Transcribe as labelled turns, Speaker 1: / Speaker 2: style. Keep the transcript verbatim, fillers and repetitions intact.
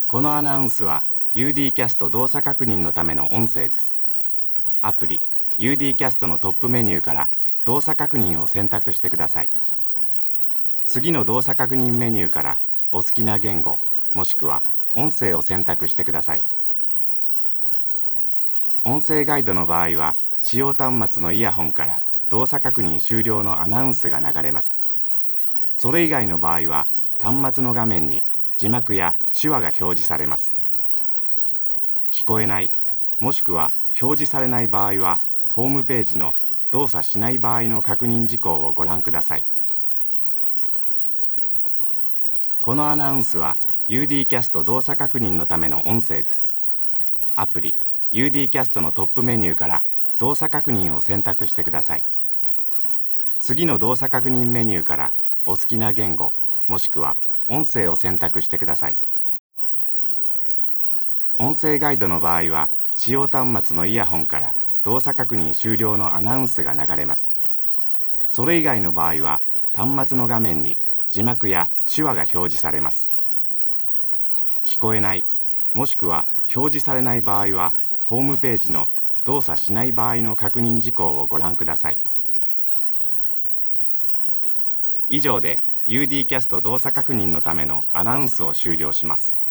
Speaker 1: このアナウンスは ユーディー キャスト動作確認のための音声です。アプリ ユーディー キャストのトップメニューから動作確認を選択してください。次の動作確認メニューからお好きな言語、もしくは音声を選択してください。音声ガイドの場合は、使用端末のイヤホンから動作確認終了のアナウンスが流れます。それ以外の場合は、端末の画面に字幕や手話が表示されます。聞こえない、もしくは表示されない場合は、ホームページの動作しない場合の確認事項をご覧ください。このアナウンスは ユーディー キャスト動作確認のための音声です。アプリ ユーディー キャストのトップメニューから動作確認を選択してください。次の動作確認メニューからお好きな言語、もしくは音声を選択してください。音声ガイドの場合は、使用端末のイヤホンから動作確認終了のアナウンスが流れます。それ以外の場合は、端末の画面に字幕や手話が表示されます。聞こえない、もしくは表示されない場合は、ホームページの動作しない場合の確認事項をご覧ください。以上で ユーディー キャスト動作確認のためのアナウンスを終了します。